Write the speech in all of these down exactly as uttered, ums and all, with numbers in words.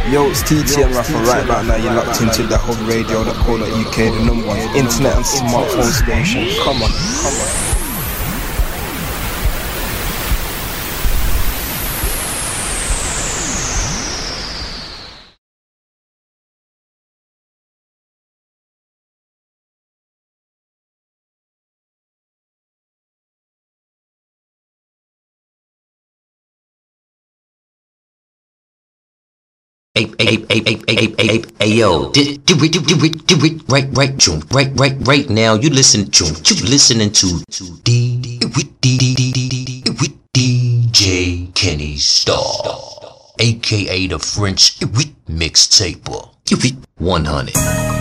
Yo, it's T T M Rapper right about now. You're locked into the hub radio dot co dot U K, the number one internet and smartphone station. Come on, come on. Hey, hey, hey, hey, hey, hey, hey, hey, yo, do it, do it, do it, do it, right, right, right, right, right now. You listen to, you listening to, to D, with D, D, D, D, D, with D J Kenny Star, aka the French with mixtaper, with one hundred.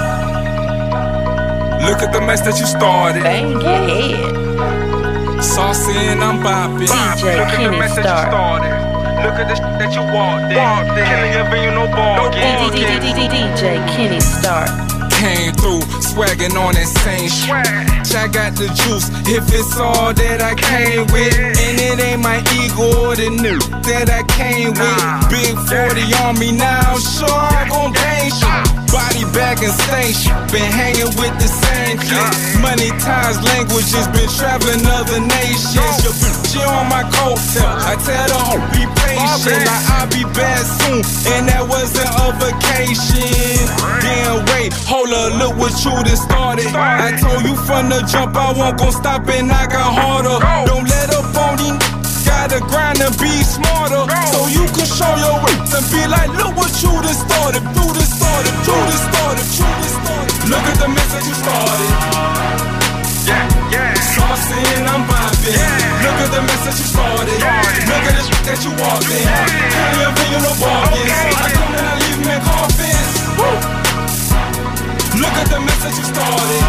Look at the mess that you started. Bang your head. Saucy and I'm bopping. D J Look at the Kenny mess that you Star. started. Look at the shit that you walked in. Killing your venue, no ball. D J Kenny Star. Came through, swagging on that same shit. I got the juice, if it's all that I came with. And it ain't my ego or the new that I came with. Big forty on me now, sure I gon' bang shit. Body bag and station, been hanging with the same kids. Money, ties, languages, been traveling other nations. Your bitch on my coattail, I tell the hoe be patient. Like I'll be back soon, and that wasn't a vacation. Damn, wait, hold up, look what you done started. I told you from the jump I won't gon' stop and I got harder. Don't let up on these, gotta grind and be smarter. So you can show your wits and be like, look what you done started. Do this started, do this started, do this started. Look at the mess that you started. Yeah, yeah. Saucy and I'm bopping. Yeah. Look at the mess that you started. Yeah. Look at the shit that you walked in. Killing your venue, no bargains. Okay. I come and I leave them in coffins. Woo. Look at the mess that you started.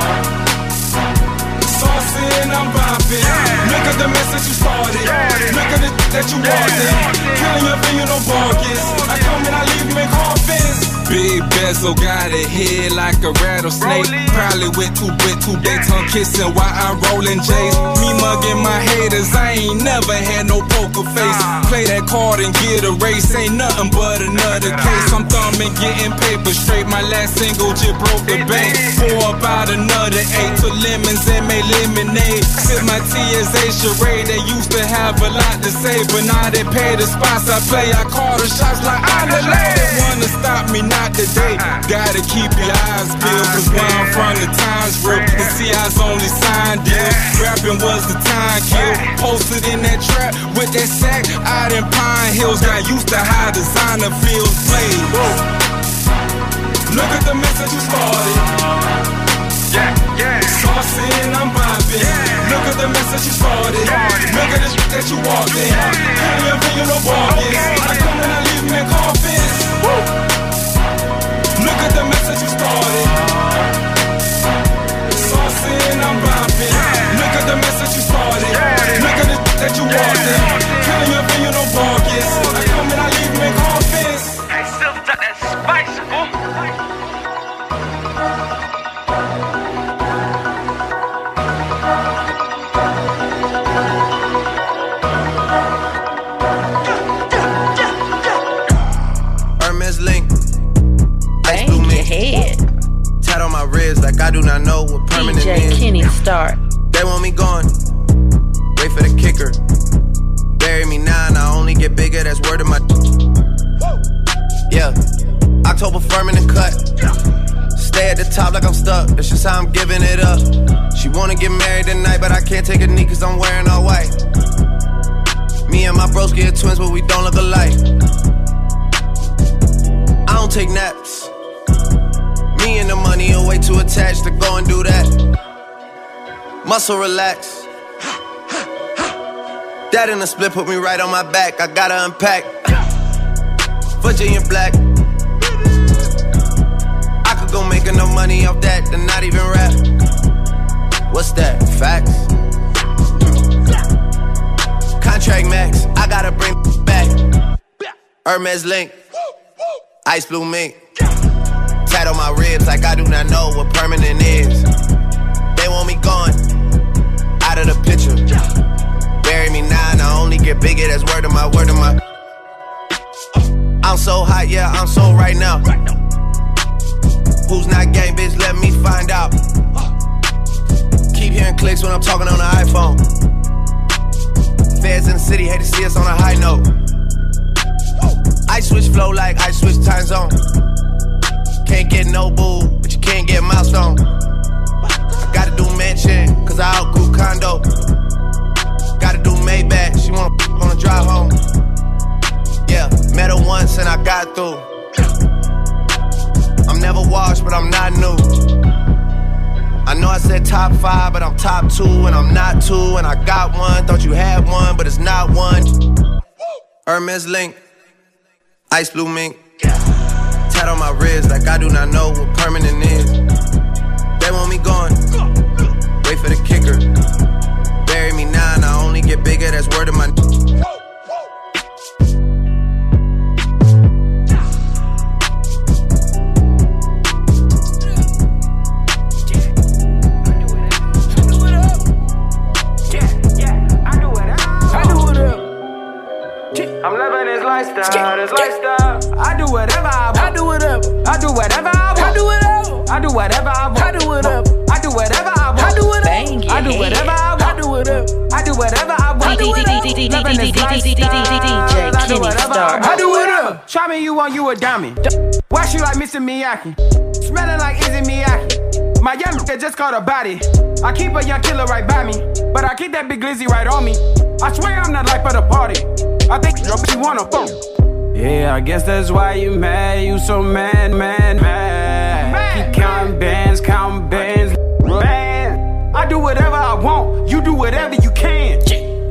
Saucy and I'm bopping. Yeah. Look at the mess that you started. Yeah. Look at the shit that you walked in. Killing your venue, no bargains. I come and I leave them in coffins. Big bezel got a head like a rattlesnake. Probably with two bit, two big tongue kissing while I'm rolling J's. Me mugging my haters, I ain't never had no poker face. Play that card and get a race, ain't nothing but another case. I'm thumbing, getting paper straight. My last single just broke the bank. Pour about another eight to lemons and made lemonade. Sip my T S A charade. They used to have a lot to say, but now they pay the spots I play. I call the shots like I'm the lady. Wanna stop me now? Not today, gotta keep your eyes peeled. Cause where I'm from, the time's real. And see, I was only signed deal. Rapping was the time kill. Posted in that trap with that sack out in Pine Hills. Got used to how designer feels played. Look at the mess that you started. Yeah, yeah. Saucy and I'm bopping. Yeah. Look at the mess that you started. Yeah. Look at the shit that you walked in. Killing your venue, no bargains. Okay. I come and I leave them in coffins. Woo. Look at the mess that you started. Saucy and I'm bopping. Look at the mess that you started. Look at the shit that you walked in. Killing your venue, no bargains. I come and I leave them in coffins. I still got that spice, boy. Tat on my wrist like I do not know what permanent D J is. Kenny Star. They want me gone. Wait for the kicker. Bury me now and I only get bigger. That's word of my. Yeah. October firm in the cut. Stay at the top like I'm stuck. That's just how I'm giving it up. She wanna get married tonight, but I can't take a knee cause I'm wearing all white. Me and my broski are twins, but we don't look alike. I don't take naps. Me and the money are way too attached to go and do that. Muscle relax. That in the split put me right on my back. I gotta unpack. Virginia black. I could go make enough money off that to not even rap. What's that? Facts? Contract max. I gotta bring back. Hermes link. Ice blue mink. Tat on my ribs like I do not know what permanent is. They want me gone, out of the picture. Bury me now and I only get bigger, that's word of my, word of my. I I'm so hot, yeah, I'm so right now. Who's not gang, bitch, let me find out. Keep hearing clicks when I'm talking on the iPhone. Feds in the city hate to see us on a high note. I switch flow like I switch time zone. Can't get no boo, but you can't get milestone. Gotta do mansion, cause I outgrew condo. Gotta do Maybach, she wanna on the drive home. Yeah, met her once and I got through. I'm never washed, but I'm not new. I know I said top five, but I'm top two, and I'm not two, and I got one. Thought you had one, but it's not one. Hermes link, ice blue mink. Tat on my wrist like I do not know what permanent is. They want me gone, wait for the kicker. Bury me now and I only get bigger, that's word of my. I'm living this lifestyle, this lifestyle. I do whatever I want. I do whatever. I do whatever I want. I do whatever. I do whatever I want. I do whatever. I do whatever I want. I do whatever. I do whatever I want. I do whatever. I do whatever I want. I do whatever. D J Kenny Starr. I do whatever. Try me, you want you a diamond. Wash you like Mister Miyagi. Smelling like Izzy Miyagi. My young nigga just caught a body. I keep a young killer right by me, but I keep that big glizzy right on me. I swear I'm not life of the party. I think your bitch wanna fuck. Yeah, I guess that's why you mad. You so mad, mad, mad. mad Keep counting bands, counting bands, man. I do whatever I want. You do whatever you can.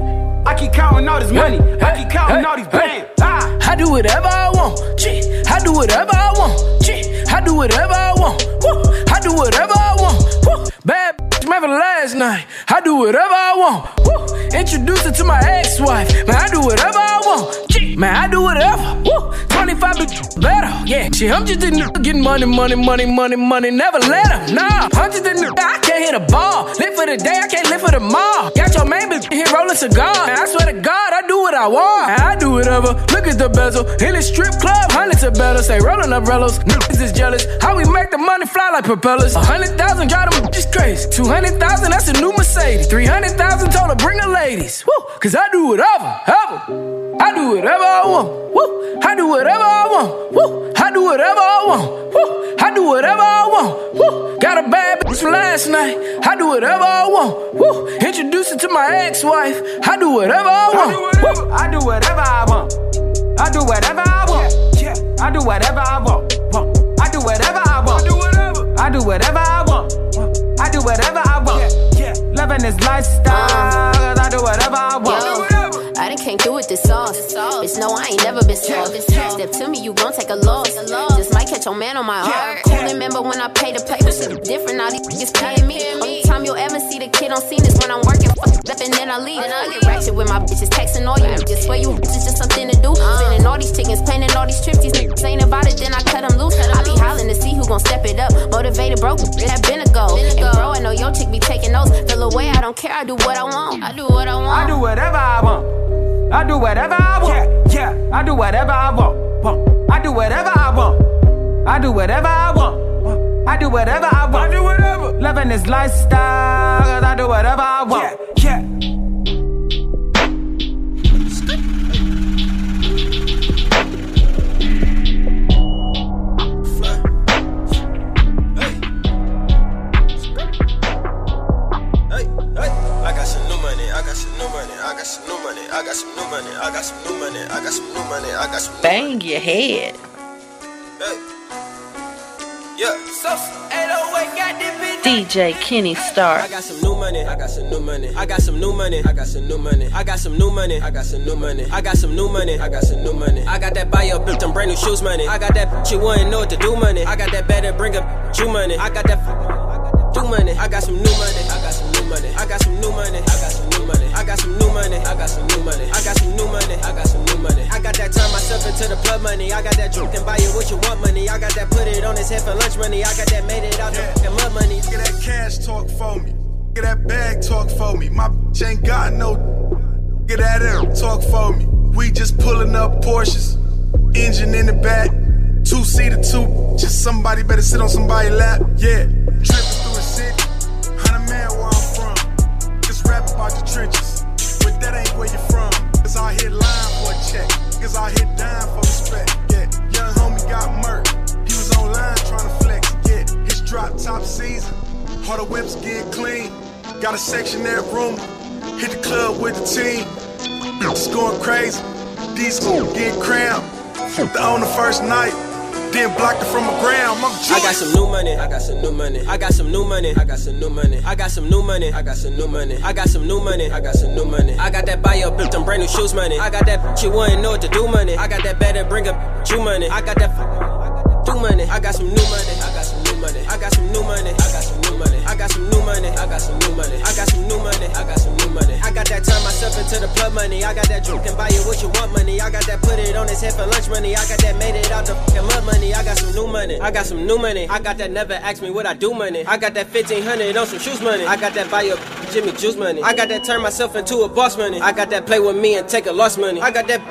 I keep counting all this money. I keep counting all these bands. Ah. I do whatever I want. I do whatever I want. I do whatever I want. I do whatever I want. Bad bitch, man, for the last night. I do whatever I want. Introduce her to my ex-wife. Man, I do whatever I want. Man, I do whatever. Woo. twenty-five bitch better. Yeah, shit, I'm just a nigga getting money, money, money, money, money. Never let her. Nah, I'm just a nigga. I can't hit a ball. Live for the day, I can't live for the mall. Got your main bitch here rolling cigar. Man, I swear to God, I do what I want. Man, I do whatever. Look at the bezel. In the strip club, hundreds of better. Say rolling umbrellas. Niggas is jealous. How we make the money fly like propellers. A hundred thousand, drive them just crazy. Two hundred thousand, that's a new Mercedes. Three hundred thousand, told her bring the ladies. Woo, cause I do whatever, ever. I do whatever I want. Woo, I do whatever I want. Woo, I do whatever I want. Woo, I do whatever I want. Woo, got a bad bitch from last night. I do whatever I want. Woo, introduce her to my ex-wife. I do whatever I want. I do whatever I want. I do whatever I want. Yeah, yeah. I do whatever I want. I do whatever I want. I do whatever I want. I do whatever I want. Yeah, yeah. Living this lifestyle. Cause I do whatever I want. Yo, I done came through with this sauce. Bitch, no, I ain't never been soft. Step to me, you gon' take a loss. Just might catch your man on my heart. Cool, remember when I paid to play, but shit different. Now these niggas paying me. Only time you'll ever see the kid on scene is when I'm working. Up and then I leave. I get ratchet with my bitches, texting all you. Just swear you bitches just something to do. Spending all these chickens, planning all these trips. These niggas ain't about it, then I cut them loose. I be hollering to see who gon' step it up. Motivated, broke, that been a goal. And bro, I know your chick be taking those. Feel away, I don't care, I do what I want. I do what I want. I do whatever I want. I do whatever I want. Yeah, yeah. I do whatever I want. I do whatever I want. I do whatever I want. I do whatever I want. I do whatever. Living this lifestyle, cause I do whatever I want. Yeah, yeah. I got some new money, I got some new money, I got some new money, I got some new money. Bang your head. Hey. Yeah. So, eight oh eight got this bitch. D J Kenny Starr. I got some new money, I got some new money, I got some new money, I got some new money, I got some new money, I got some new money, I got some new money, I got some new money. I got that buy your bitch them brand new shoes money. I got that bitch you wouldn't know what to do money. I got that better bring up you money. I got that do money. I got some new money, I got some new money, I got some new money, I got some new money, I got some new money, I got some new money, I got some new money, I got some new money. I got that turn myself into the plug money. I got that drink and buy you what you want money. I got that put it on his head for lunch money. I got that made it out yeah. the mud money. Get that cash talk for me. Get that bag talk for me. My bitch ain't got no. Get that air talk for me. We just pulling up Porsches in engine in the back. Two-seater, two, just somebody better sit on somebody's lap. Yeah, tripping through the city, hundred man where I'm from. Just rap about the trenches, but that ain't where you're from. Cause I hit line for a check, cause I hit dime for respect. Yeah, young homie got murked, he was online trying to flex. Yeah, his drop top season, all the whips get clean. Got a section that room, hit the club with the team. It's going crazy, these schools get crammed. On the first night, then blocked it from the ground. I got some new money. I got some new money. I got some new money. I got some new money. I got some new money. I got some new money. I got some new money. I got some new money. I got that buy your bitch them brand new shoes money. I got that bitch you wouldn't know what to do money. I got that better bring up you money. I got that do money. I got some new money. I got some new money. I got some new money. I got some new money. I got some new money. I got some new money. I got some new money. I got some new money. I got that turn myself into the plug money. I got that drink and buy you what you want money. I got that put it on his head for lunch money. I got that made it out the fucking mud money. I got some new money. I got some new money. I got that never ask me what I do money. I got that fifteen hundred on some shoes money. I got that buy your Jimmy Juice money. I got that turn myself into a boss money. I got that play with me and take a loss money. I got that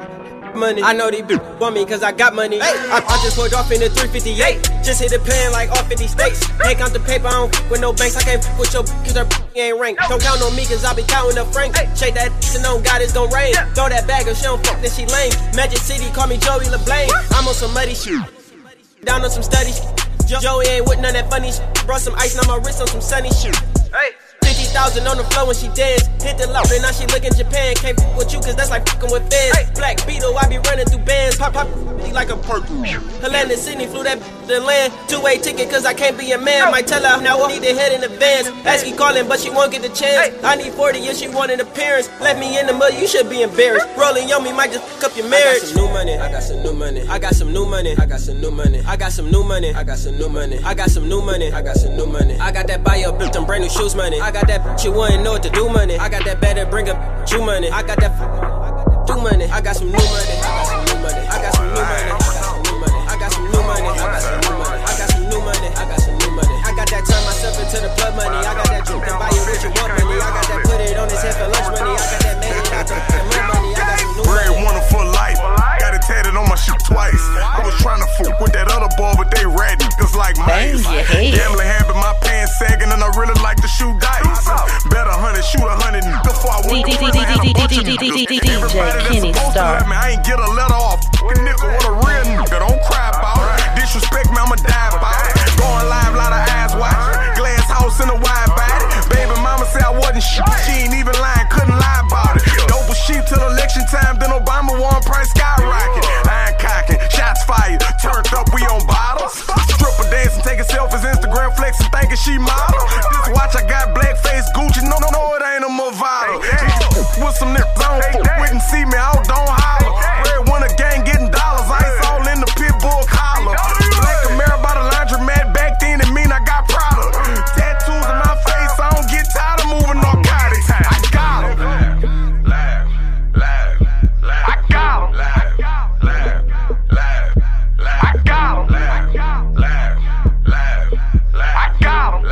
money. I know these bitches want me cause I got money. Hey, I, I just pulled off in the three fifty-eight. Just hit the pen like all fifty states. Take out the paper, I don't f with no banks. I can't f with your cause her ain't rank. Don't count on me cause I be counting the frank. Shake that and on God it's gon' rain. Throw that bag if she don't fuck then she lame. Magic City call me Joey LeBlanc. I'm on some muddy shit. Down on some studies. Jo- Joey ain't with none of that funny shit. Brought some ice on my wrist on some sunny shit. Hey. fifty thousand on the floor when she dance. Hit the low, and now she look in Japan. Can't f with you cause that's like fucking with fans. Hey. Black Beetle, I be running through bands. Pop, pop, like a purple. Helena Sydney flew that to land. Two-way ticket cause I can't be a man. Might tell her now I need to head in advance. Asky calling but she won't get the chance. I need forty and she want an appearance. Left me in the mud, you should be embarrassed. Rolling on me might just fuck up your marriage. I got some new money. I got some new money. I got some new money. I got some new money. I got some new money. I got some new money. I got some new money. I got some new money. I got that buy your bitch them brand new shoes money. I got that bitch you wouldn't know what to do money. I got that better bring up you money. I got that do money. I got some new money. I got some new money. I got some new money. I got some new money. I got some new money. I got some new money. I got some new money. I got that turn myself into the plug money. I got that drink and buy you what you want money. I got that put it on his head for lunch money. I got that made it out the fucking money. I got some new money. Red one for life. Got it tatted on my shit twice. I was trying to fuck with that other boy, but they rat niggas like mice. Gambling habit, my pants sagging, and I really like to shoot dice. Bet a hundred, shoot a hundred before I went to prison. Had a bunch of niggas. Everybody that's supposed to love me, I ain't get a letter off. Fucking nigga, what a real nigga. Don't cry about it. Disrespect me, I'ma die about it. Going live, lot of eyes watching. Glass house in a wide body. Baby mama said I wasn't shit. She ain't even lying, couldn't lie about it. Dope was cheap till election time, then Obama won, price skyrocket. Iron cocking, shots fired, turned up, we on bottles. Stripper dancing, taking selfies, Instagram flexing, thinking she model. This watch I got black face Gucci, no, no, no, it ain't a Movado. With some niggas I don't fuck with and see me out, don't holler. Red one a gang getting dollars, ice all in the Pitbull collar. Black Camaro by the laundromat, back then it mean I got Prada. Tattoos in my face, I don't get tired of moving narcotics. I got 'em. I got 'em. I got 'em. I got 'em.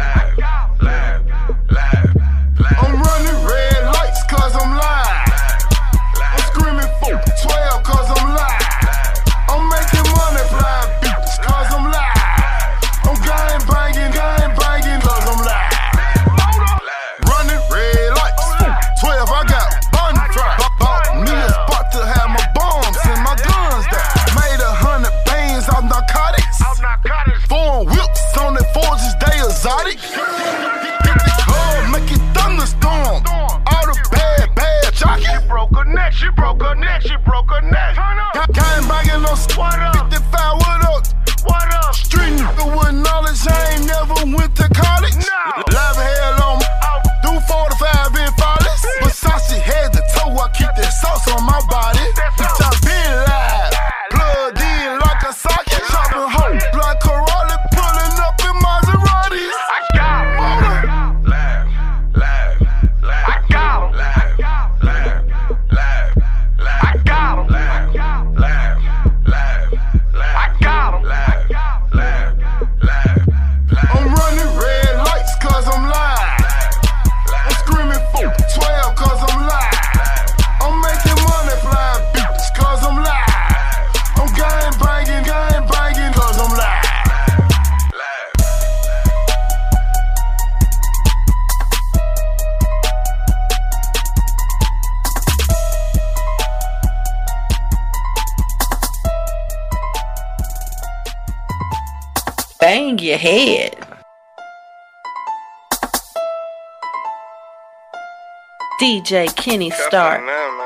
I'm running red lights cause I'm live. I'm screaming for twelve cause I'm live. I'm making money fly beats cause I'm live. I'm gang banging, gang banging cause I'm live. Running red lights, twelve I got bun fry. Bought me a spot to have my bombs and my guns there. Made a hundred bands of narcotics. Foreign whips on the forges, they exotic. Hit the club, make it thunderstorm. All the bad, bad jockey. She broke her neck, she broke her neck, she broke her neck. Gang banging on squat up. fifty-five, what up? What up? Street nigga with knowledge, I ain't never went to college. No. Live hell on me. Do forty-five in Follies. Versace head to toe, I keep that sauce on my body. Bitch, I been live. Plugged in like a socket. Chopping hoes like Corolla, pulling up in Maseratis. I got 'em. Live, live, live. I got 'em. Live, live, live. I got 'em. Live, live, live. Bang your head. D J Kenny Starr.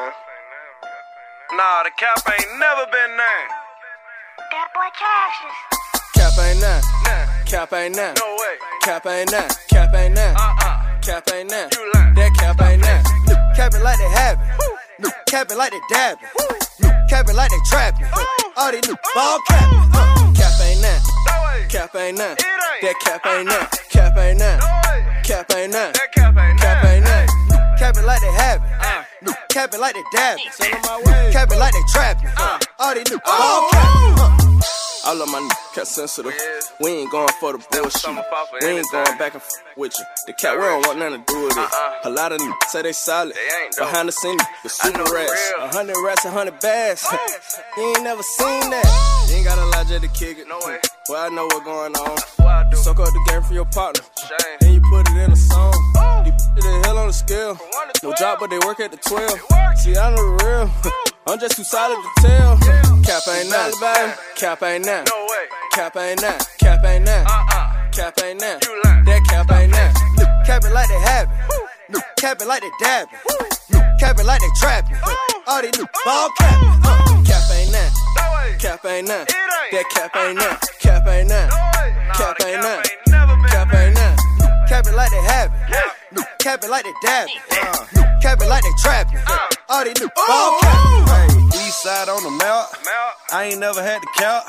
Nah, the cap ain't never been named. That boy Cassius. Cap ain't none. Cap ain't none. No way. Cap ain't none. Cap ain't none. Uh-uh. Cap ain't none. You lying. That cap ain't none. Cap it like they have it. Cap it like they dab it. Cap it like they trap it. All these new ball cap it. Uh, cap ain't none. No way. Cap ain't none. It ain't. That cap ain't none. Cap ain't none. No way. Cap ain't none. That cap ain't Cap none. ain't none. Cap it like they have it. Uh. Cap it like they dab it. Send on my way. Cap it like they trap it. Uh. All these new Oh. ball cap it. Uh. I love my niggas, cat sensitive. We ain't going for the bullshit. We ain't going back and forth with you. The cat, we don't want nothing to do with it. A lot of niggas say they solid. Behind the scenes, the super rats. A hundred rats, a hundred bags. You ain't never seen that. You ain't got a lot just to kick it. No way. Well, I know what's going on. You suck up the game for your partner. Then you put it in a song. You put it hell on the scale. No job, but they work at the twelve. See, I know the real. I'm just too solid to tell. Cap ain't none, baby. Cap ain't none. No way. Cap ain't none. Cap ain't none. Uh-uh. Cap ain't none. You lying. That cap ain't none. Cap it like they have it. Cap it like they dab it. Cap it like they trap it. All these new ball cap it. Uh, cap ain't none. No way. Cap ain't none. It ain't. That cap ain't none. Cap ain't none. No way. Nah, Cap the ain't none. ain't never been Cap named. ain't none. Cap it like they have it. Cap it like they dab it. Cap it like they trap it. All these new ball cap it. Hey, east side on the mount. I ain't never had to count.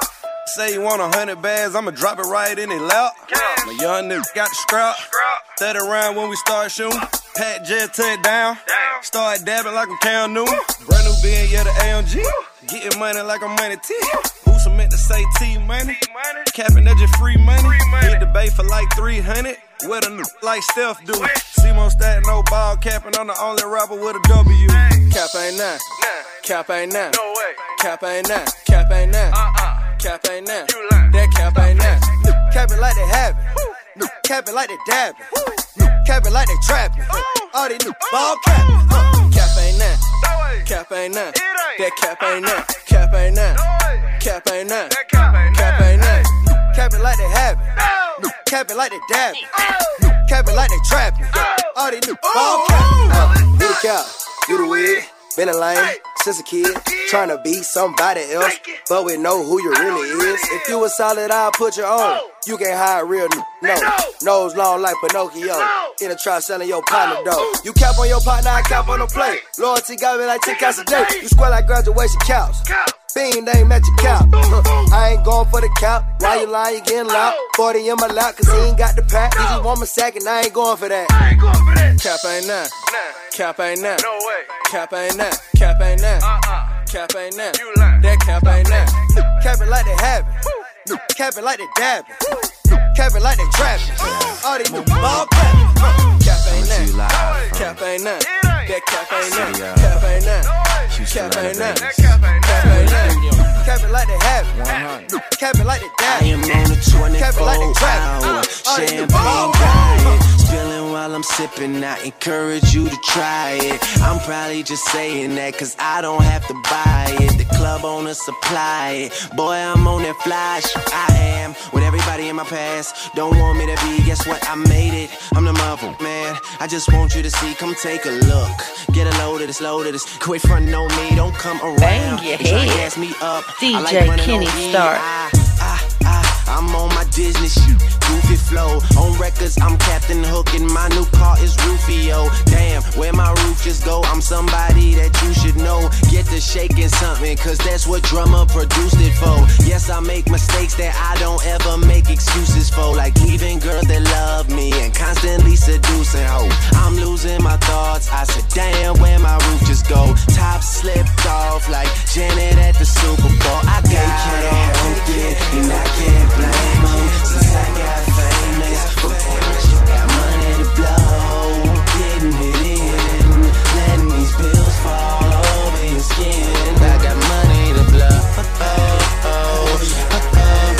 Say you want a hundred bags, I'ma drop it right in their lap. My young nigga got the scrap. Third around when we start shooting. Pat just touch down. Start dabbing like I'm Cam Newton. Brand new being, yeah, the A M G. Getting money like I'm Money T. Who's some meant to say T money? Capping that just free money. Hit the bay for like three hundred. With a new like Steph do. Simo Stat, no ball capping. I'm the only rapper with a W. Cap ain't none. Cap ain't none. No way. Cap ain't none. Cap ain't none. Uh-uh. Cap ain't none. You lying. That cap ain't none. Cap it like they have it. Cap it like they dab it. Cap it like they trap it. All these new ball cap it. Uh, cap ain't none. No way. Cap ain't none. It ain't. That cap ain't none. Cap ain't none. No way. Cap ain't none. That cap ain't Cap none. ain't none. Cap it like they have it. No. Cap it like they dab it. Cap it like they trap it. All these new ball cap it. Uh, do the cap. Do the wig. Been a lane since a kid, trying to be somebody else, but we know who you really is. If you was solid, I'll put you on. You can't hide real n- no. Nose long like Pinocchio. In the trap selling your partner dough. You cap on your partner, I cap on the plate. Loyalty got me like ten counts a day. You square like graduation counts. Bean name at your cap. Uh, I ain't going for the cap. Why you lying? You getting loud. forty in my lap, cause he ain't got the pack. He just want my sack and I ain't going for that. I ain't going for that. Cap ain't none. Cap ain't none. No way. Cap ain't none. Cap ain't none. Uh-uh. Cap ain't none. You lying. That cap ain't none. Cap it like they have it. Cap it like they dab it. Cap it like they trap it. All these new ball cap it. Uh, cap ain't none. Cap ain't none. That cap ain't none. Cap ain't none. Cap ain't none. Cap ain't none. Cap it like they have it. Cap it like they dab it. I am on a twenty-four hour champagne diet. Spilling while I'm sipping, I encourage you to try it. I'm probably just saying that cause I don't have to buy it. The club owner supply it. Boy, I'm on that fly shit. I am with everybody in my past. Don't want me to be, guess what? I made it. I'm the mother, man. I just want you to see, come take a look. Get a load of this, load of this. Quit frontin' on me, don't come around. Bang your and try to head. gas me up. D J I like running Kenny on E. Starr. I, I, I, I'm on my Disney shit, goofy flow. On records, I'm Captain Hook and my new car is Rufio. Damn, where my roof just go? I'm somebody that you should know. Get to shaking something, cause that's what drummer produced it for. Yes, I make mistakes that I don't ever make excuses for. Like leaving girls that love me and constantly seducing hoes. I'm losing my thoughts, I said damn, where my roof just go? Top slipped off like Janet at the Super Bowl. I gotta help it, and I can't blame them. Since I got famous, but parents, you got money to blow. Getting it in, letting these bills fall over your skin. I got money to blow. Oh, oh, oh, oh,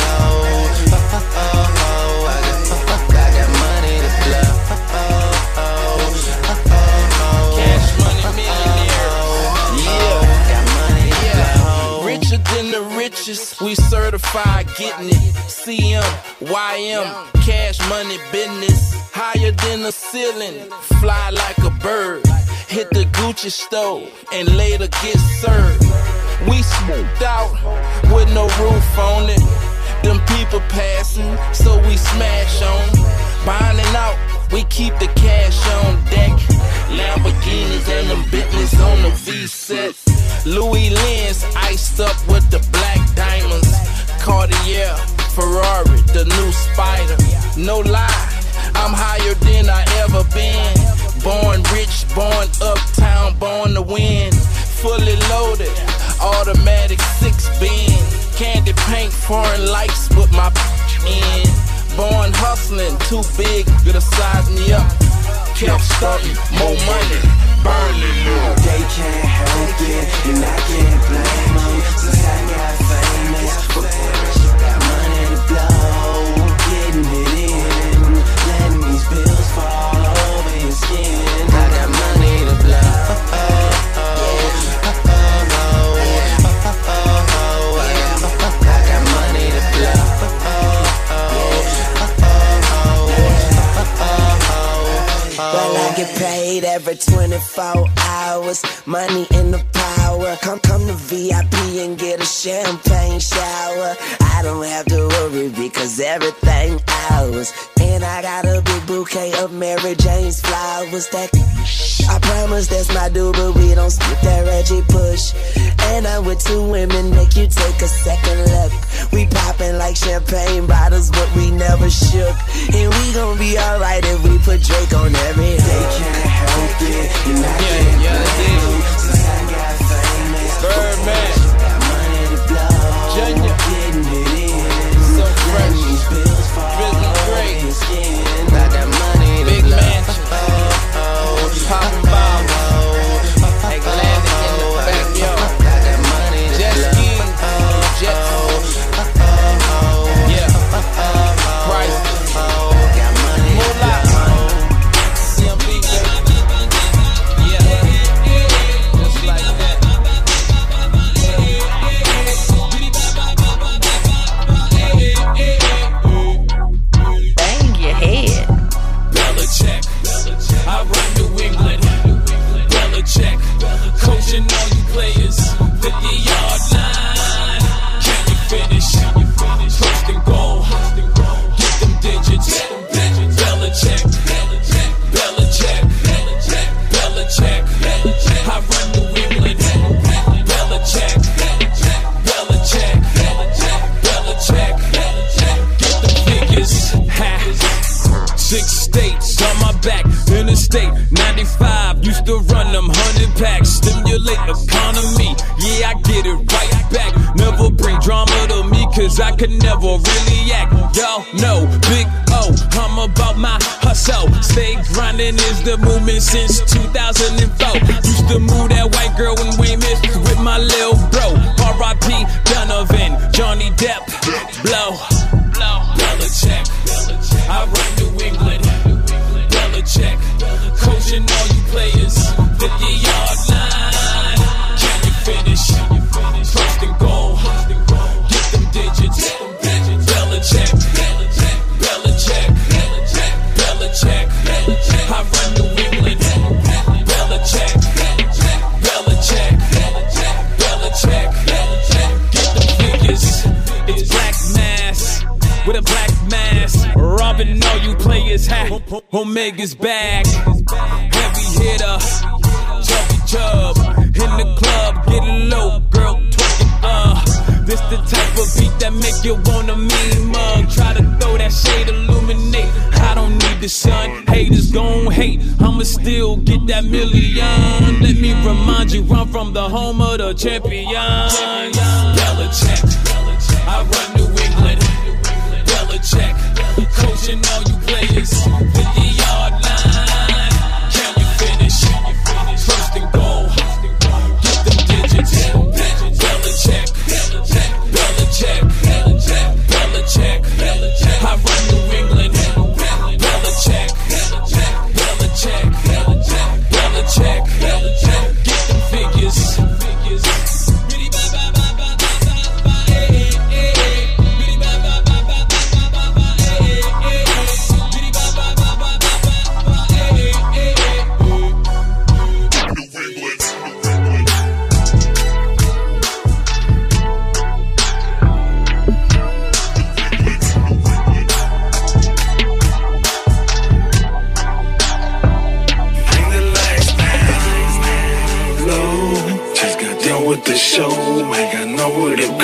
oh, oh, oh, I got, I got money to blow. Oh, oh, oh, oh, oh, cash money millionaire. Yeah, got money to blow. Richer ambitious, we certified getting it. C M, Y M, cash money business. Higher than the ceiling, fly like a bird. Hit the Gucci store and later get served. We smoked out with no roof on it. Them people passing, so we smash on. Binding out, we keep the cash on deck. Lamborghinis and them Bentleys on the V-set. Louis Lens iced up with the black diamonds. Cartier, Ferrari, the new Spider. No lie, I'm higher than I ever been. Born rich, born uptown, born to win. Fully loaded, automatic six bin. Candy paint, foreign lights with my in. Born hustling, too big to size me up. Kept starting, more money, burning up. They can't help it, and I can't blame them. Since I got famous, but parents got money to blow. Getting it in, letting these bills fall over your skin. I got money to blow. Oh, oh, oh, oh, oh, oh, I got money to blow. Well, I get paid every twenty-four hours. Money in the power. Come, come to V I P and get a champagne shower. I don't have to worry because everything ours. And I got a big bouquet of Mary Jane's flowers. That I promise that's my dude, but we don't skip that Reggie push. And I'm with two women, make you take a second look. We popping like champagne bottles, but we never shook. And we gon' be alright if we put Drake on every hook. They can't help it, and I can't yeah, blame them. Since I got famous, Birdman, got money to blow. Junior, getting it in, so fresh. these bills fall over your skin. I got money to big blow. mansion, Oh, oh, popping bottles, Atlantic in the backyard. I got money to Jet blow. ski, jet, yeah, price, got money to moolah, C M B, baby, yeah, just like that. Bang your head. Belichick, I run New England. Belichick, coaching all you players. fifty-yard line. Can you finish? First and goal. Get them digits. Belichick, Belichick, Belichick. I run New England. Belichick, Belichick, Belichick. Get the figures. Ha. Six states on my back, interstate ninety-five. Used to run them hundred packs, stimulate economy. Yeah, I get it right back. Never bring drama to me, cause I could never really act. Y'all know, Big O, I'm about my hustle. Stay grinding is the movement since two thousand four. Used to move that white girl in Weymouth with my lil' bro. R I P Donovan, Johnny Depp, blow, blow. Belichick, I run New England. Belichick, coaching all you players. fifty-yard line. Can you finish? First and goal. Get them digits. Belichick, Belichick, Belichick. I run New England. Belichick, Belichick, Belichick. Get the figures. It's Black Mass with a black mask. Robbing all you players. Ha. Omega's back. Heavy hitter. Chubby Chub. In the club. Getting low. Girl twerking. Uh. This the type of beat that make you wanna mean mug. Try to throw that shade, illuminate. I don't need the sun. Haters gon' hate. I'ma still get that million. Let me remind you, I'm from the home of the champions. Belichick, I run New England. Belichick, coaching all you players. fifty-yard line. Can you finish? First and goal. Get them digits. Belichick, Belichick, Belichick. I run New England. Belichick, Belichick, Belichick. Get them figures.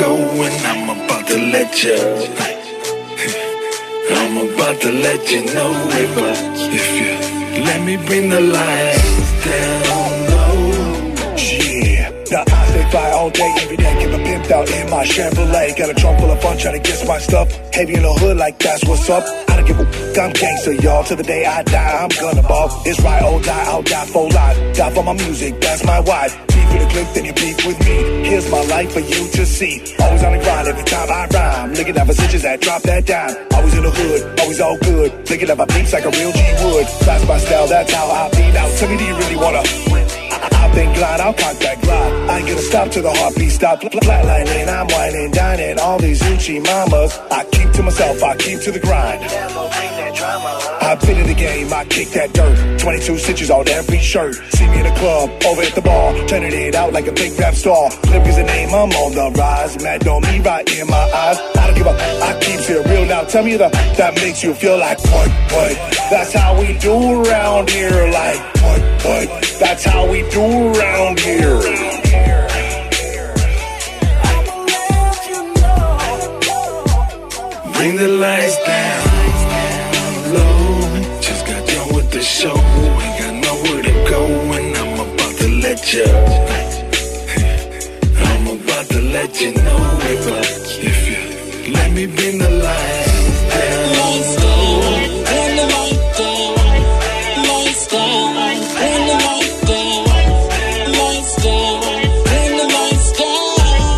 go and I'm about to let you. I'm about to let you know if, I, if you let me bring the lights down low. Yeah, now I stay fly all day, every day, get my pimped out in my Chevrolet. Got a trunk full of fun, trying to get my stuff. Heavy in the hood, like that's what's up. I don't give a f***, I'm gangster, y'all. Till the day I die, I'm gonna ball. It's right or die, I'll die for life. Die for my music, that's my wife. Beef with a click, then you beef with me. Here's my life for you to see. Always on the grind every time I rhyme. Looking at my stitches that drop that dime. Always in the hood, always all good. Looking at my beats like a real G would. That's my style, that's how I beat out. Tell me, do you really wanna? I've been glide, I'll cock that glide. I ain't gonna stop till the heartbeat stop. Flatlining, I'm whining, dining. All these Uchi mamas. I keep to myself, I keep to the grind. I've been in the game, I kick that dirt. twenty-two stitches on every shirt. See me in the club, over at the bar, turning it out like a big rap star. Flip is the name, I'm on the rise. Mad on me right in my eyes. I don't give up, I keep it real now. Tell me the that makes you feel like what, what? That's how we do around here. Like what, what? That's how we do around here. Bring the lights down low. Just got done with the show. Ain't got nowhere to go, and I'm about to let you. I'm about to let you know if, I, if you let me bring the lights down low. Bring the lights down, lights down. Bring the lights down, lights down. Bring the lights down.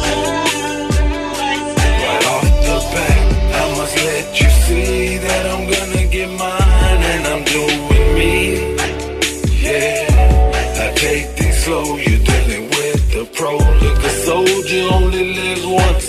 Right off the bat, I must let you see that I'm gonna get mine and I'm doing me. Yeah, I take things slow. You're dealing with the pro. Look, a soldier only lives once.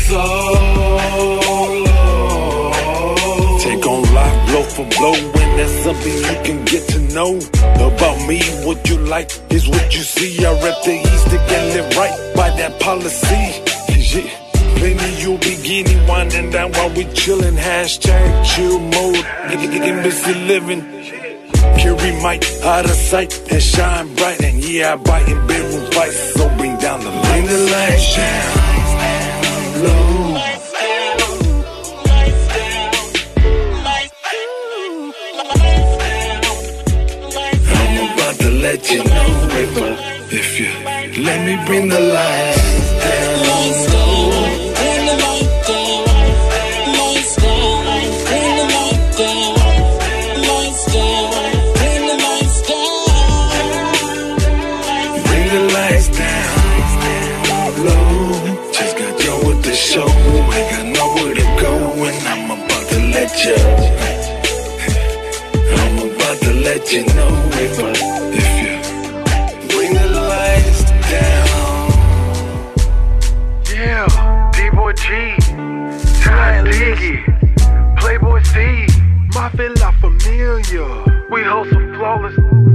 Solo. Take on life, blow for blow, and that's something you can get to know about me. What you like is what you see. I rep the East and live right by that policy. Yeah. Plenty you'll be getting winding down while we chillin'. Hashtag chill mode. Getting busy living. Carry mic out of sight and shine bright. And yeah, I bite in bedroom fights. So bring down the lights. Bring the lights down low. I'm about to let you know if, I, if you let me bring the lights down low. Bring the light down, lights down. Bring the light down, lights down. Bring the lights down. Bring the lights down low. Just got done with the show. Ain't got nowhere to go, and I'm about to let you. I'm about to let you know if, I, if you bring the lights down. Yeah, D-Boy G, Ty Diggy, Playboy C, Mafia La Familia. We hustle flawless.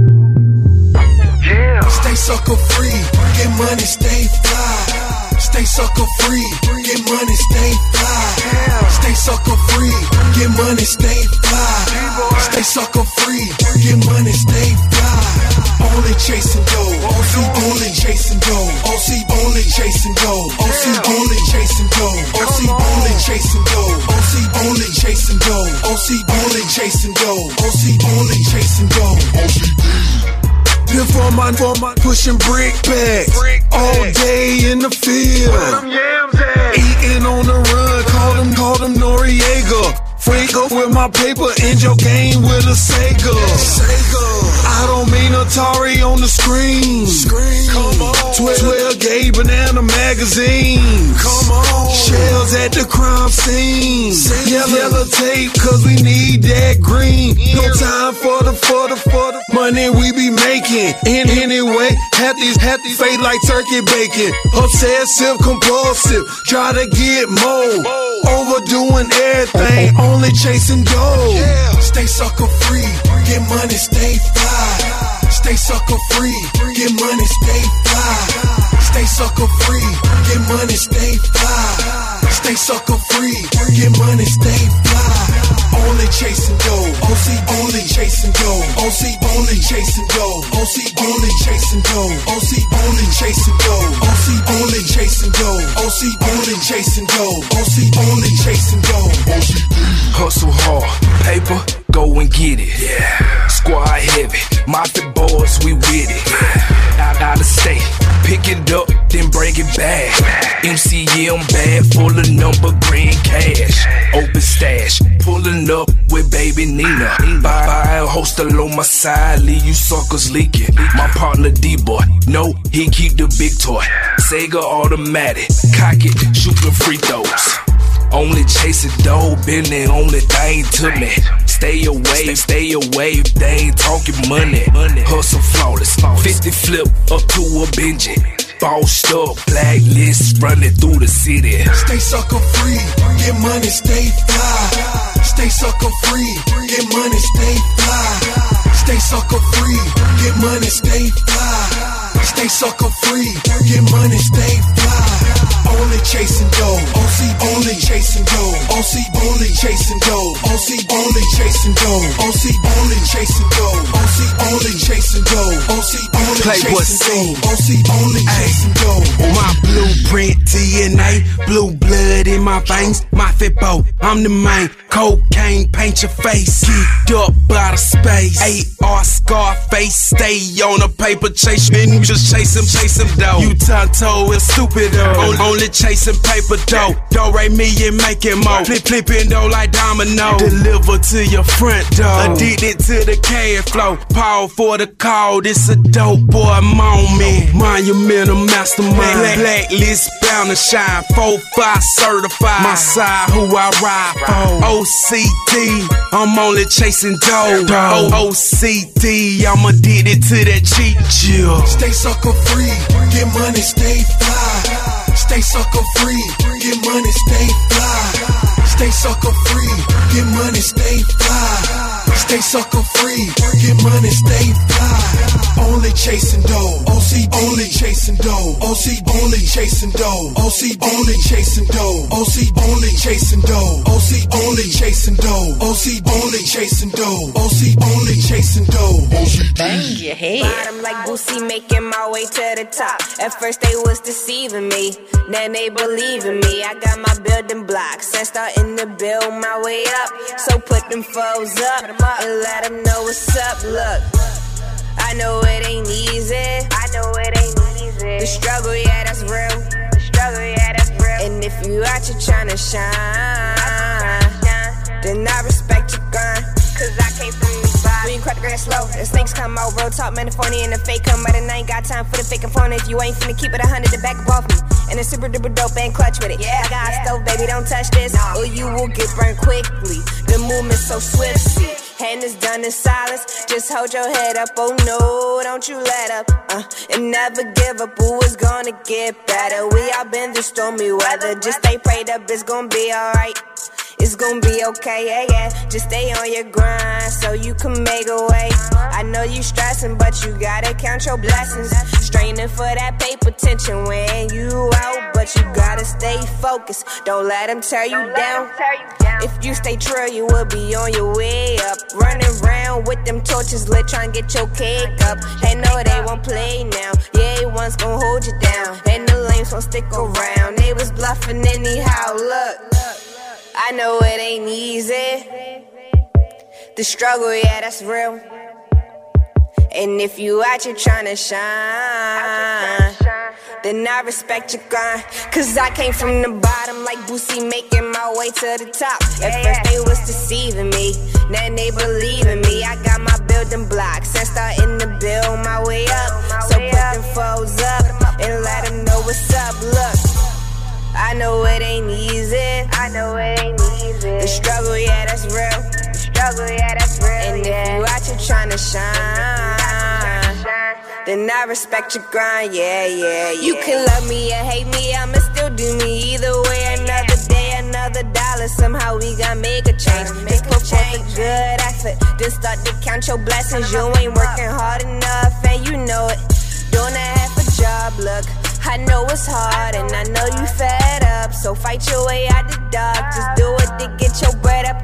Yeah. Stay sucker free, get money, stay fly. Stay sucker free, get money, stay fly. Stay sucker free, get money, stay fly. Stay sucker free, get money, stay fly. Only chasing dough, O C only chasing dough, O C only chasing dough, O C only chasing dough, O C only chasing dough, O C only chasing dough, O C only chasing dough, O C only chasing dough, O C Been for my, for my pushing brick back all day in the field. Eating on the run, call them, call them Noriega. Fuego with my paper, end your game with a Sega. Sega. I don't mean Atari on the screen. Screen. Come on. twelve gauge banana magazine. Come on. Shells at the crime scene. Yellow, yellow tape, cause we need that green. No time for the, for the, for the money we be making. In anyway, have these, have these fade like turkey bacon. Obsessive, compulsive, try to get more. Overdoing everything, only chasing dough. Stay sucker free, get money, stay fly. Stay sucker free, get money, stay fly. Stay sucker free, get money, stay fly. Stay sucker free, get money, stay fly. Only chasing dough, O C only chasing dough, O C only chasing dough, O C only chasing dough, O C only chasing dough, O C only only chasing gold. O C D only chasing gold. O C D only chasing gold. O C D. Hustle hard, paper, go and get it. Yeah. Squad heavy, mafia boys, we with it. Out, out of state, pick it up, then bring it back. M C M bag full of number green cash. Open stash, pulling up with baby Nina. Buy, buy a hostel on my side, leave you suckers leaking. My partner D-boy, no, he keep the big toy. Sega automatic, cock it, shooting free throws. Only chasing dough, been the only thing to me. Stay away, stay away, they ain't talking money. Hustle flawless, fifty flip up to a Benji. Bossed up, blacklist, running through the city. Stay sucker free, get money, stay fly. Stay sucker free, get money, stay fly. Stay sucker free, get money, stay fly. Stay sucker free, get money, stay fly. Only chasing dough, O C only chasing dough, O C only chasing dough, O C only chasing dough, O C only chasing dough, O C only chasing dough, O C only chasing dough, O C only chasing dough. My blueprint D N A, blue blood in my veins, my fitbo, I'm the main. Cocaine paint your face, geeked up out of space. A R Scarface, stay on a paper chase, and just chase him, chase him dough. You tonto and stupid though, only chasing paper dough. Don't rate me and make it more. Flip, flipping dough like domino. Deliver to your front door. Addicted to the cash flow. Power for the call. This a dope boy moment. Monumental mastermind. Blacklist bound to shine. Four five certified. My side who I ride for. O C D. I'm only chasing dough. O C D. I'm addicted to that cheap chill. Stay sucker free. Get money, stay fly. Stay sucker free, get money, stay fly. Stay sucker free, get money, stay fly. Stay sucker free, get money, stay fly. Only chasing dough, O C only chasing dough, O C only chasing dough, O C only chasing dough, O C only chasing dough, O C only chasing dough, O C only chasing dough, O C only chasing dough. Bang your head. Bottom like Boosie, making my way to the top. At first they was deceiving me, then they believe in me. I got my building blocks and starting to build my way up. So put them foes up and let them know what's up. Look, I know it ain't easy. I know it ain't easy. The struggle, yeah, that's real. The struggle, yeah, that's real. And if you out here tryna shine, then I respect your grind. Cause I came from the bottom. When you crack the grass slow, the snakes come out. Real talk, man, the phony and the fake come out. And I ain't got time for the fake and phony. If you ain't finna keep it a hundred, the back above me. And it's super duper dope and clutch with it. Yeah, I got a stove, baby, don't touch this, or you will get burned quickly. The movement's so swift, see. And it's done in silence. Just hold your head up, oh no, don't you let up. Uh, and never give up, ooh, it's gonna get better. We all been through stormy weather. Just stay prayed up, it's gonna be alright. It's gonna be okay, yeah, yeah. Just stay on your grind so you can make a way. I know you stressing, but you gotta count your blessings. Straining for that paper tension when you out, but you gotta stay focused. Don't let them tear you down. If you stay true, you will be on your way up. Running around with them torches lit, trying to get your cake up. They know they won't play now. Yeah, one's gonna hold you down, and the lames won't stick around. They was bluffing anyhow. Look, I know it ain't easy. The struggle, yeah, that's real. And if you out here tryna shine, then I respect your grind. Cause I came from the bottom like Boosie, making my way to the top. At first they was deceiving me, now they believe in me. I got my building blocks and starting to build my way up. So put them foes up and let them know what's up. Look, I know it ain't easy. I know it ain't easy. The struggle, yeah, that's real. The struggle, yeah, that's real. And if yeah. you out here tryna shine, then I respect your grind, yeah, yeah, yeah. You can love me or hate me, I'ma still do me either way. Another day, another dollar, somehow we gon' make a change. Just put forth a good effort, then start to count your blessings. You ain't working hard enough, and you know it. Doing a half a job, look, I know it's hard, and I know you fed up. So fight your way out the dark, just do it to get your bread up.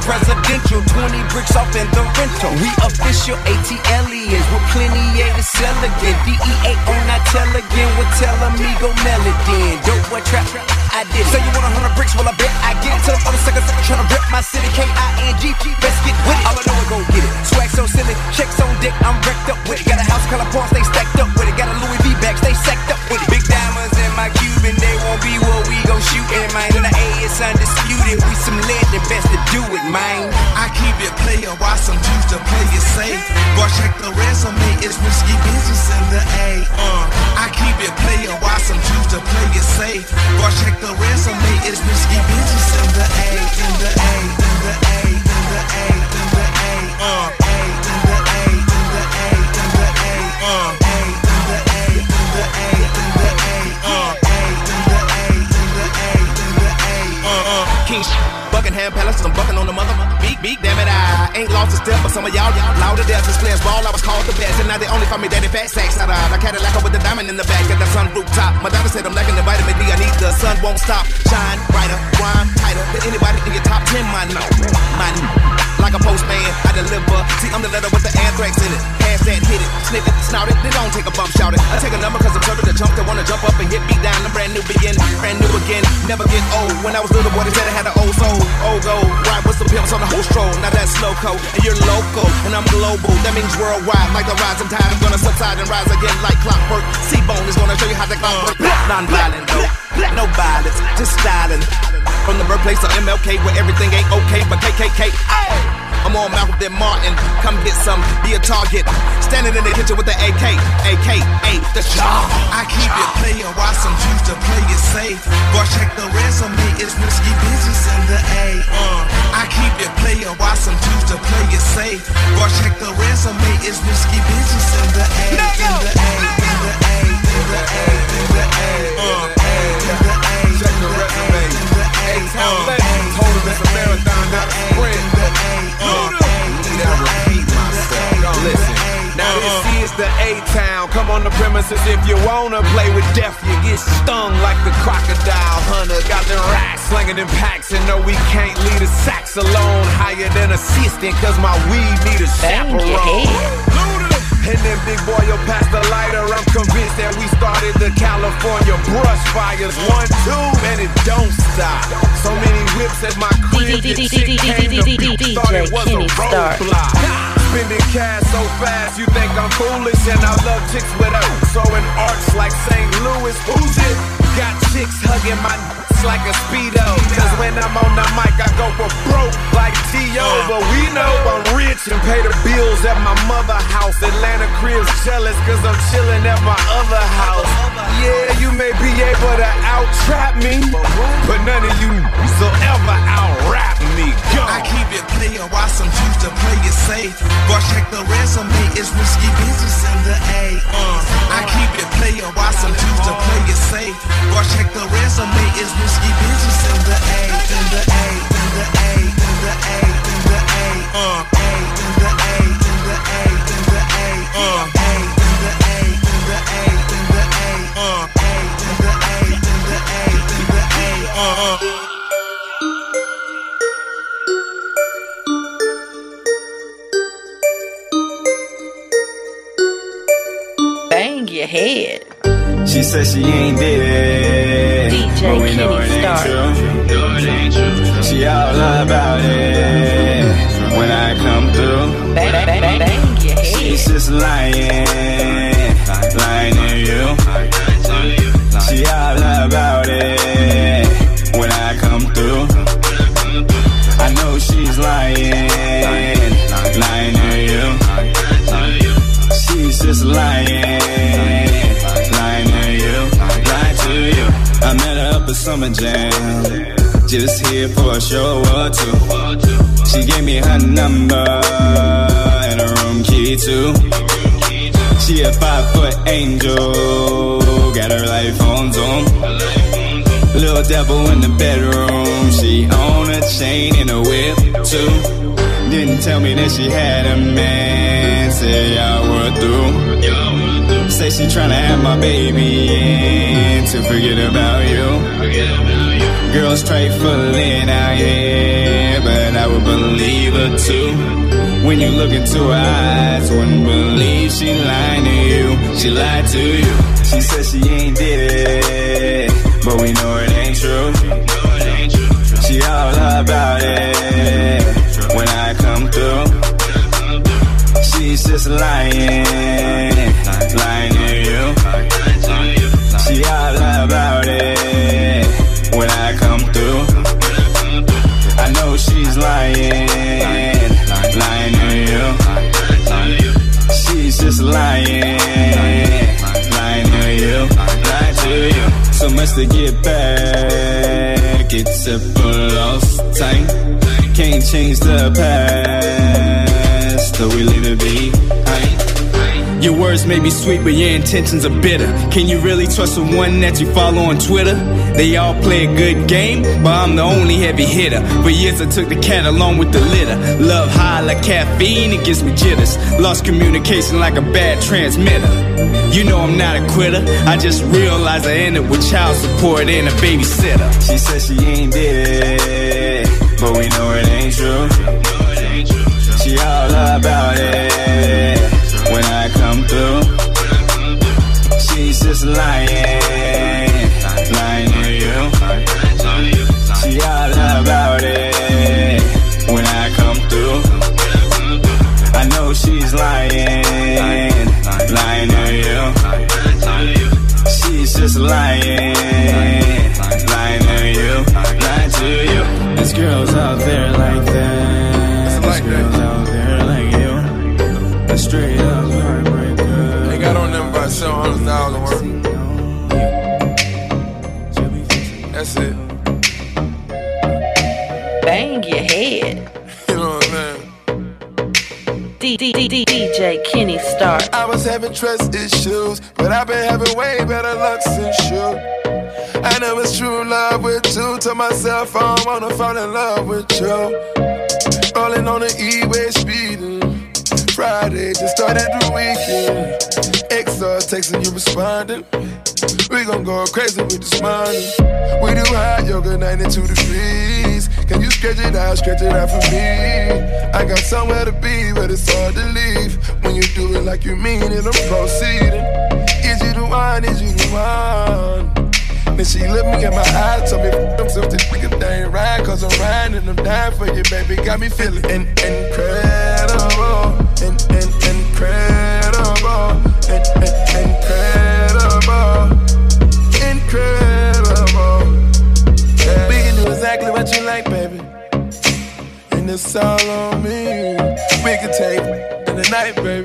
presidential. twenty bricks off in the rental. We official A T L E S with plenty A to sell again. D E A on I tell again. We're telling me go mail it in. Dope boy trap, I did it. Say you want a hundred bricks, well I bet I get it. Tell them other suckers tryna rip my city. K I N G, best get with it. All I know is go get it. Swag so silly, checks on dick, I'm wrecked up with it. Got a house color parts, they stacked up with it. Got a Louis V bag, they sacked up with it. Big diamonds in my Cuban, they won't be what we gon' shoot in, man. And the A is undisputed. We some legend, best to do it, man. I keep it player, why some dudes to play it safe. Boy, check the resume, it's risky business in the A. Uh, I keep it player, why some dudes to play it safe. Boy, check the resume, it's risky business in the A, in the A, in the A, in the A, in the A. Uh, A, in the A, in the A, in the A. Uh, A, in the A, in the A, in the A. Uh, A, in the A, in the A, in the A. Uh, uh, King Buckingham Palace, I'm bucking on the mother. Beak, beak, damn it, I ain't lost a step, but some of y'all, y'all loud to death. Since players ball, I was called the best, and now they only call me Daddy Fat Sacks. I ride a Cadillac with the diamond in the back at the sun rooftop. My daughter said I'm lacking the vitamin D, I need the sun won't stop. Shine brighter, rhyme tighter than anybody in your top ten, my no, my like a postman, I deliver. See, I'm the letter with the anthrax in it. Pass that, hit it, sniff it, snout it, then don't take a bump, shout it. I take a number cause I'm turtle to jump, that wanna jump up and hit me down. I'm brand new begin, brand new again, never get old. When I was little boy, they said I had an old soul. Old gold, ride with some pimps on the whole stroll. Now that's loco, and you're local, and I'm global. That means worldwide, like the rising tide. I'm gonna subside and rise again like clockwork. C-Bone is gonna show you how the clock works. Non-violent though, no violence, just styling. From the birthplace of M L K where everything ain't okay but K K K. Ay! I'm on Malcolm then Martin, come get some, be a target. Standing in the kitchen with the A K, A K A, the job. I keep it player, why some choose to play it safe. Boy, check the resume, it's risky business in the A. Uh, I keep it player, why some choose to play it safe. Boy, check the resume, it's risky business in the A. In the A, in the A, in the A, in the A. Uh, A, in the A, check the resume. A-Town legend, told him it's a marathon, not a sprint. Never repeat myself. Listen, now this is the A-Town. Come on the premises if you wanna play with death. You get stung like the crocodile hunter. Got the racks slinging in packs, and no, we can't leave the sacks alone. Higher than assistant, cause my weed need a chaperone. And then big boy, you'll pass the lighter. I'm convinced that we started the California brush fires. One, two, and it don't stop. So many whips at my crib. Your chick came to beat, thought it was a roadblock. Spending cash so fast, you think I'm foolish. And I love chicks with a so in arts like Saint Louis. Who's it? Got chicks hugging my nuts like a Speedo. Cause when I'm on the mic, I go for broke like T O. But we know I'm rich and pay the bills at my mother house. Atlanta cribs jealous cause I'm chilling at my other house. Yeah, you may be able to out-trap me, but none of you will ever out-rap me. Go. I keep it player, why some choose to play it safe. Boy, check the resume, it's risky business in the A. Uh, I keep it player, why some choose to play it safe. Boy, check the resume, it's risky business in the A, in the A, in the A, in the A, in the A. Uh, A, in the A, in the A, in the A. Uh, A, in the A, in the A, in the A. Uh, A, in the A, in the A, in the A. Uh, uh. Bang your head. She said she ain't did it, D J but we know it ain't true. She all about it when I come through. Bang, bang, bang, bang your head. She's just lying, lying to you. She all about it when I come through. I know she's lying, lying to you. She's just lying. I met her up at Summer Jam, just here for a show or two. She gave me her number and a room key too. She a five foot angel, got her life on Zoom. Little devil in the bedroom, she own a chain and a whip too. Didn't tell me that she had a man, say y'all were through. Say she tryna have my baby and to forget about you. Girls trifling out here, but I would believe her too. When you look into her eyes, wouldn't believe she lied to you. She lied to you. She said she ain't did it, but we know it ain't true. She all about it when I come through. She's just lying, lying to you. She all about it when I come through. I know she's lying, lying to you. She's just lying, lying to you, lying to you. So much to get back, it's a lost time. Can't change the past, so we leave it behind. Your words may be sweet, but your intentions are bitter. Can you really trust the one that you follow on Twitter? They all play a good game, but I'm the only heavy hitter. For years I took the cat along with the litter. Love high like caffeine, it gives me jitters. Lost communication like a bad transmitter. You know I'm not a quitter, I just realized I ended with child support and a babysitter. She said she ain't did it, but we know it ain't true. She all about it when I come through. She's just lying, lying to you. She all about it when I come through. I know she's lying, lying to you. She's just lying, lying to you, lying to you. There's girls out there like that. There's girls out there like you. That's straight up heartbreaker. They got on them about seven hundred thousand worth. That's it. Bang your head. You know what I'm saying? D D D D DJ Kenny Star. I was having trust issues, but I've been having way better luck since you. I know it's true love with you. Told myself I don't wanna fall in love with you. Rolling on the E-way speeding. Friday just started the weekend. X R texting you responding. We gon' go crazy with this money. We do hot yoga ninety-two degrees. Can you stretch it out, stretch it out for me? I got somewhere to be, but it's hard to leave. When you do it like you mean it, I'm proceeding. Is you the one, is you the one? Then she looked me in my eyes, told me I'm something if they ain't right, cause I'm riding and I'm dying for you, baby. Got me feeling in- incredible, in- in- incredible, in- in- incredible, incredible. Yeah. We can do exactly what you like, baby, and it's all on me. We can take in the night, baby.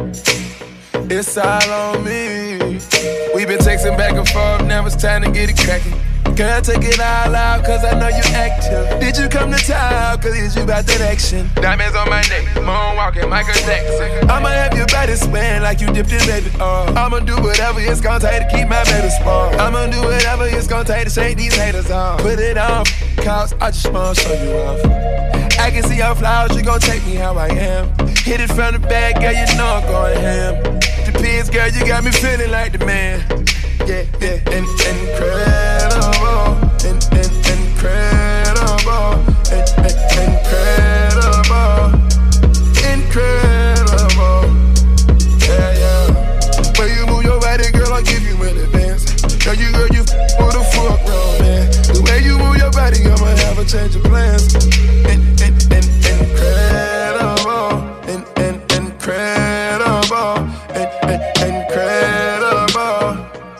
It's all on me. We been texting back and forth, now it's time to get it crackin'. Girl, take it all out, cause I know you active. Did you come to town, cause it's you about that action? Diamonds on my neck, moonwalking, Michael Jackson. I'ma have your body spin like you dipped in baby oil. I'ma do whatever it's gonna take to keep my baby spoiled. I'ma do whatever it's gonna take to shake these haters off. Put it on, cause I just wanna show you off. I can see your flowers, you gon' take me how I am. Hit it from the back, girl, you know I'm going ham. Depends, girl, you got me feeling like the man. Yeah, yeah, in- incredible, in- in- incredible, in- in- incredible, incredible. Yeah, yeah. When you move your body, girl, I'll give you an advance. Girl, you, girl, you f- for the full grown man. The way you move your body, I'ma have a change of plans. In- in- in- incredible, in- in- incredible, in- in- incredible.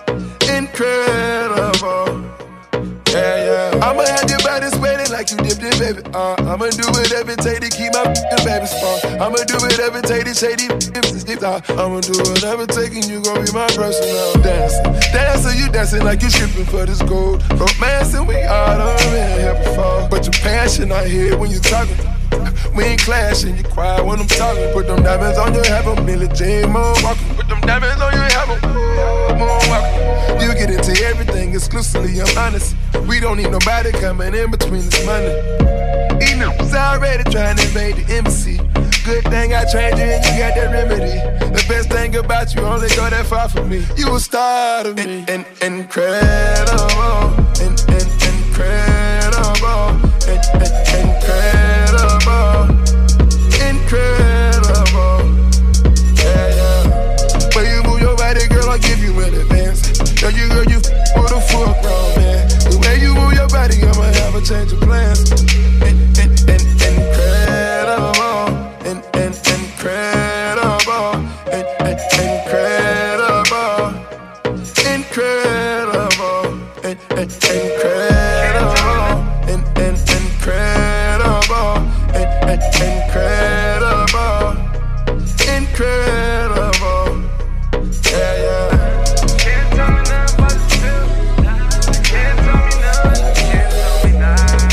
Incredible. Yeah, yeah. I'ma have your body sweating like you dipped in, baby. Uh, I'ma do whatever it take to keep my baby spot. I'ma do whatever it take to shade these deep uh, I'ma do whatever it take and you gon' be my personal dancer. Dancer, you dancing like you stripping for this gold. Romancing, we all done been here before. But your passion I hear when you talking. We ain't clashing, you quiet when I'm talking. Put them diamonds on your head, I'm Billie Jean moonwalking. Put them diamonds on your head, I'm moonwalking. You get into everything exclusively, I'm honest. We don't need nobody coming in between this money. Even if it's already trying to invade the embassy. Good thing I trained you and you got that remedy. The best thing about you only go that far for me. You a star to me. In, in, incredible. In, in, incredible. In, in, incredible. Incredible. Yeah, yeah. When you move your body, girl, I'll give you an advance. Girl, you, girl, you f*** with a full grown man. The way you move your body, I'ma have a change of plans. In, in, in, incredible. In, in, incredible. In, in, incredible. Incredible. In, in, incredible. In, in, incredible. In, in, incredible. Incredible. Yeah, yeah. Can't tell me nothing but the feel. Can't tell me nothing. Can't tell me nothing.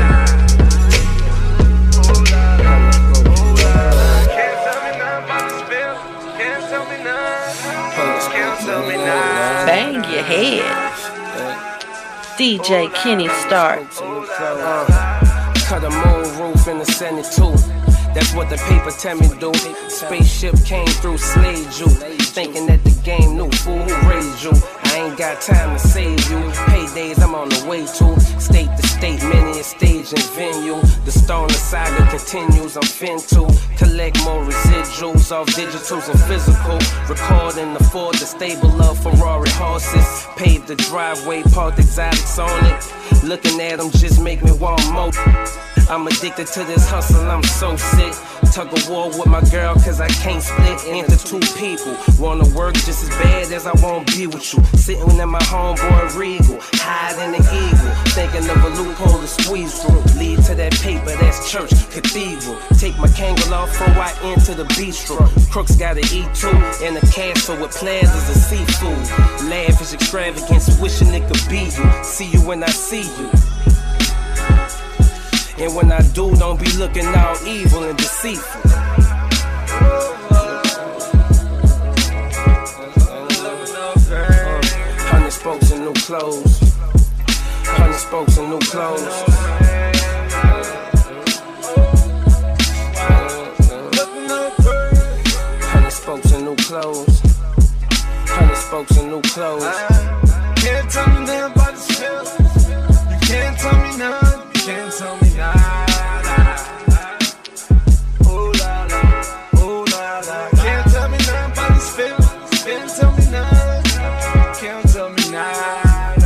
Oh la la, oh la la. Can't tell me nothing but the feel. Can't tell me nothing. Can't tell me nothing. Bang your head. D J Kenny Starr. Cut a moon roof in the Senate too. That's what the paper tell me do. Spaceship came through, slayed you. Thinking that the game knew, fool, who raised you? I ain't got time to save you. Paydays I'm on the way to. State to state, many a stage and venue. The stoner saga continues, I'm fin to collect more residuals off digitals and physical. Recording the Ford, the stable of Ferrari horses. Paved the driveway, parked exotics on it. Looking at them just make me want more. I'm addicted to this hustle, I'm so sick. Tug of war with my girl, cause I can't split into two people. Wanna work just as bad as I wanna be with you. Sitting in my homeboy Regal, hiding the eagle. Thinking of a loophole to squeeze through. Lead to that paper, that's church, cathedral. Take my Kangol off before I enter the bistro. Crooks gotta eat too, in a castle with plazas of seafood. Lavish extravagance, wishing it could be you. See you when I see you. And when I do, don't be looking all evil and deceitful. Hundred spokes and new clothes. Hundred spokes and new clothes. Hundred spokes and new clothes. Hundred spokes and new clothes. Can't tell me nothing about this feel. You can't tell me nothing. You can't tell me nothing. Oh la la, oh la la. Can't tell me nothing about this feel. Can't tell me nothing. Can't tell me nothing.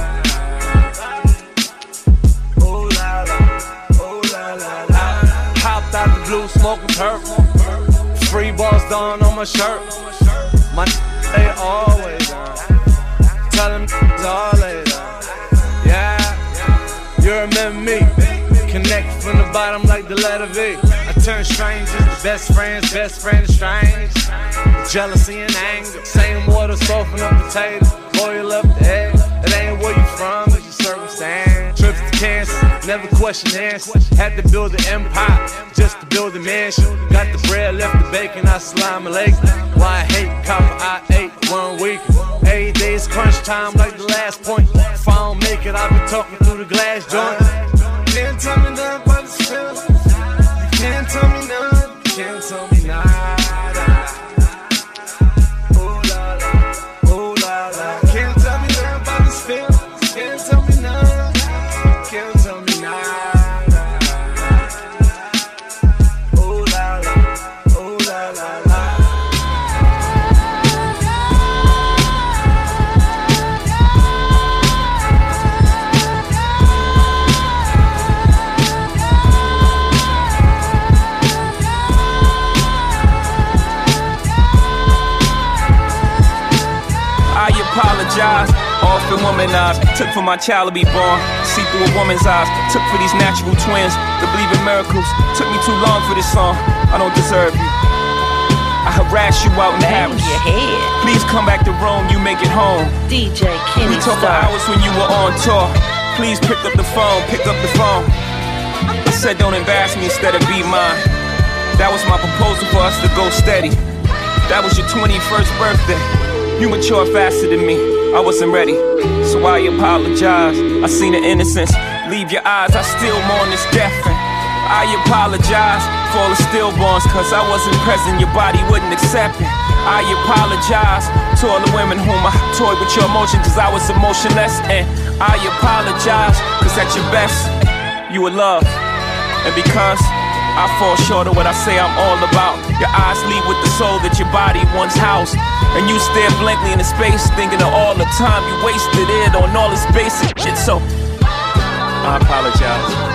Oh la la, oh la la la. Hopped out the blue, smoking purple. Free balls done on my shirt. My they always on. Tell them always on. Yeah, you remember me. Connect from the bottom like the letter V. I turn strangers to best friends, best friends strange. Jealousy and anger. Same water, soften up potatoes. Boil up the egg. It ain't where you from, it's your circumstance. Trips to Kansas, never question answers. Had to build an empire just to build a mansion. Got the bread, left the bacon, I slime a leg. Why I hate copper, I ate one week. Eight days crunch time like the last point. If I don't make it, I've been talking through the glass joint. You can't tell me nothing about this feel. You can't tell me nothing. You can't tell me nothing. Oh la la, oh la la. Can't tell me nothing about this feel. You can't tell me nothing. You can't tell me nothing. Oh la la, oh la la la. Apologize, often womanized. Took for my child to be born. See through a woman's eyes. Took for these natural twins to believe in miracles. Took me too long for this song. I don't deserve you. I harass you out in Paris. Your head. Please come back to Rome. You make it home. D J Kenny We talked for hours when you were on tour. Please pick up the phone. Pick up the phone. I said don't embarrass me instead of be mine. That was my proposal for us to go steady. That was your twenty-first birthday. You matured faster than me, I wasn't ready, so I apologize. I seen the innocence leave your eyes, I still mourn this death. And I apologize for all the stillborns, cause I wasn't present, your body wouldn't accept it. I apologize to all the women whom I toyed with your emotion, cause I was emotionless. And I apologize, cause at your best, you were love. And because I fall short of what I say I'm all about, your eyes lead with the soul that your body once housed. And you stare blankly into space, thinking of all the time you wasted it on all this basic shit. So, I apologize.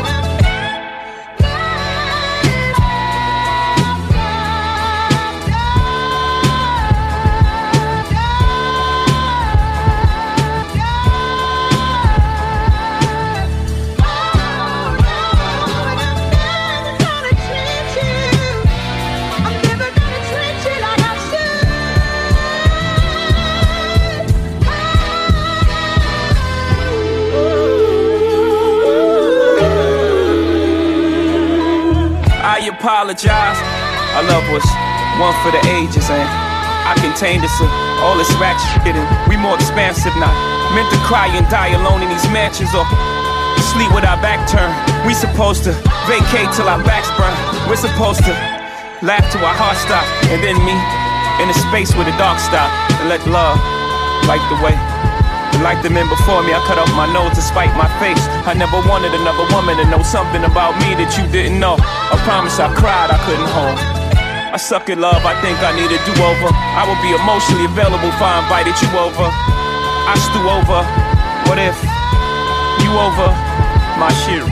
I apologize. Our love was one for the ages, and I contained us all this ratchet shit, and we more expansive now. Meant to cry and die alone in these mansions, or sleep with our back turned. We supposed to vacate till our backs burn. We're supposed to laugh till our hearts stop, and then me in a space where the dark stop, and let love light the way. And like the men before me, I cut off my nose to spite my face. I never wanted another woman to know something about me that you didn't know. I promise I cried, I couldn't hold. I suck at love, I think I need a do-over. I would be emotionally available if I invited you over. I stew over, what if you over my shit?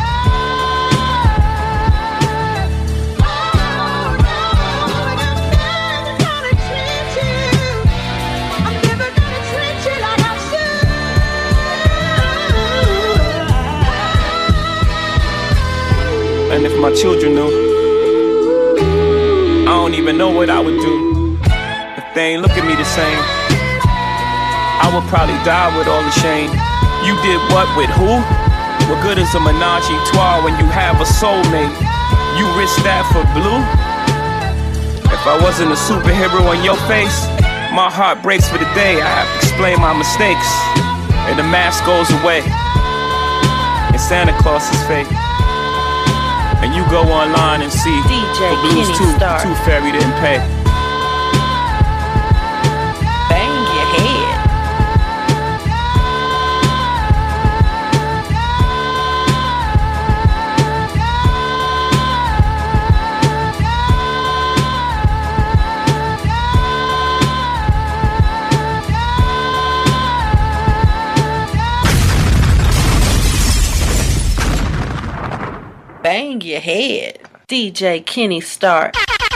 And if my children knew, I don't even know what I would do if they ain't look at me the same. I would probably die with all the shame. You did what with who? What good is a menage a trois when you have a soulmate? You risk that for blue? If I wasn't a superhero on your face, my heart breaks for the day. I have to explain my mistakes, and the mask goes away, and Santa Claus is fake. And you go online and see D J the Blues Kenny Star. Tooth Fairy didn't pay. Bang your head. Bang your head. D J Kenny Star.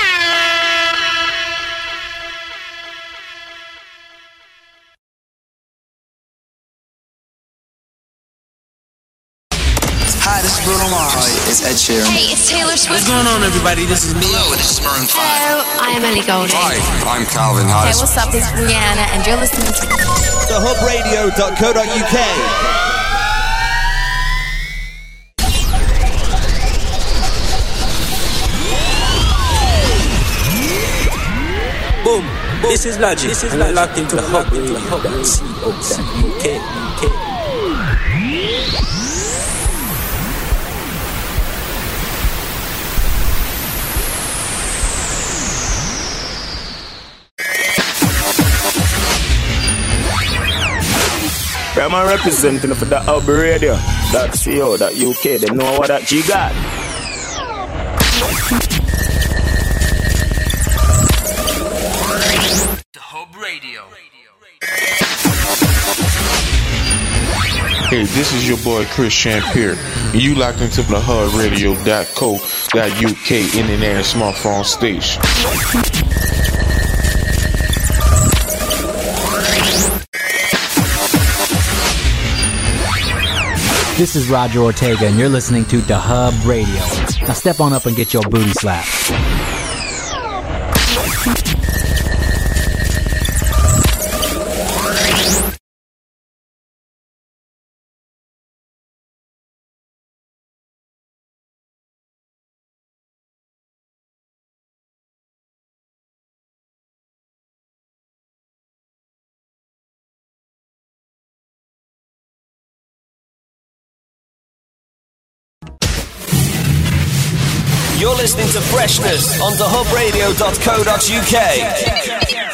Hi, this is Bruno Mars. Hi, it's Ed Sheeran. Hey, it's Taylor Swift. What's going on, everybody? This is me. Hello, this is Maroon five. Hello, I am Ellie Goulding. Hi, I'm Calvin Hey, Harris. what's up? This is Rihanna, and you're listening to the hub radio dot co dot U K. Boom, this is Logic, this is and I'm locked into the hub radio dot co dot U K. I'm representing for the hub radio dot co dot U K. They know what that G got. Radio. Hey, this is your boy Chris Champier, and you locked into the hub radio dot co dot U K internet and smartphone station. This is Roger Ortega, and you're listening to The Hub Radio. Now step on up and get your booty slapped. You're listening to Freshness on the hub radio dot co dot U K.